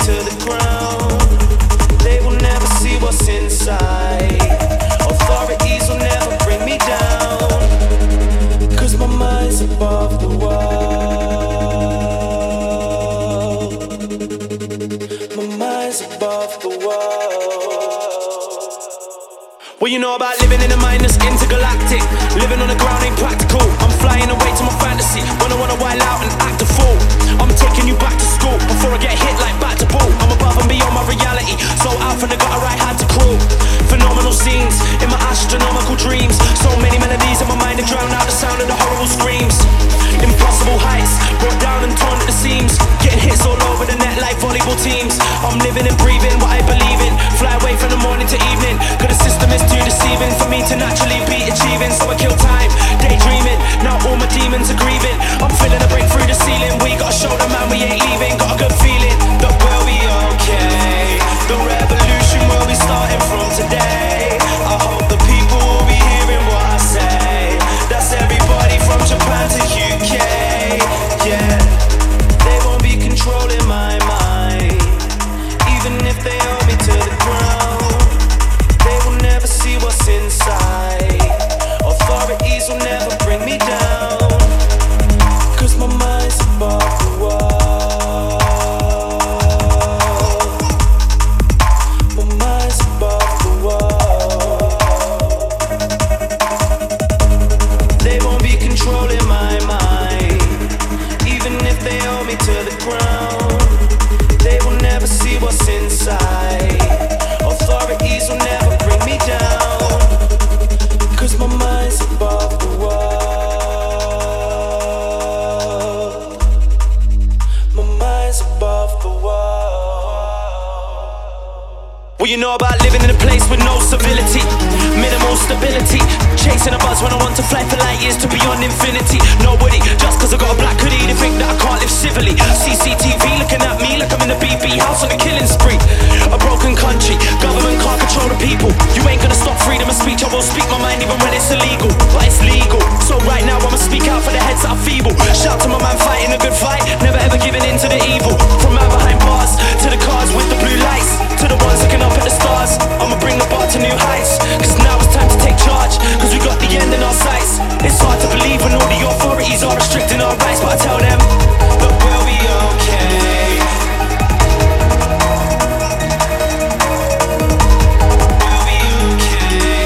to the ground. They will never see what's inside. Authorities will never bring me down, 'cause my mind's above the world. My mind's above the world. What you know about living in a mind that's intergalactic? Living on the ground ain't practical. I'm flying away to my fantasy when I wanna wild out and act a fool. I'm taking you back to school before I get hit like back to ball. I'm above and beyond my reality, so out from the gutter I had to crawl. Phenomenal scenes in my astronomical dreams. So many melodies in my mind to drown out the sound of the horrible screams. Impossible heights, brought down and torn at the seams. Getting hits all over the net like volleyball teams. I'm living and breathing what I believe in. Fly away from the morning to evening, 'cause the system is too deceiving for me to naturally be achieving. So I kill time, daydreaming. Now all my demons are grieving. I'm feeling a break through the ceiling. We gotta show them, man, we ain't leaving. Got a good feeling that we'll be okay. The revolution will be starting from today. I hope the people will be hearing what I say. That's everybody from Japan to UK. Yeah, they won't be controlling my mind, even if they hold me to the ground. They will never see what's inside. Authorities will never bring me down, 'cause my mind's above the world. My mind's above the world. They won't be controlling my mind, even if they hold me to the ground. They will never see what's inside. Authorities will never bring me down, 'cause my mind's above the world. My mind's above the world. What you know about living in a place with no civility, minimal stability, chasing a buzz when I want to fly for light years to beyond infinity. Nobody, just 'cause I got a black hoodie, they think that I can't live civilly. CCTV looking at me like I'm in a BB house on a killing spree. A broken country, government can't control the people. You ain't gonna stop freedom of speech. I will speak my mind even when it's illegal, but it's legal. So right now I'ma speak out for the heads that are feeble. Shout to my man fighting a good fight, never ever giving in to the evil. From out behind bars to the cars with the blue lights, to the ones looking up at the stars. I'ma bring the bar to new heights, 'cause now it's time to take charge, 'cause we got the end in our sights. It's hard to believe when all the authorities are restricting our rights, but I tell them that we'll be okay. We'll be okay.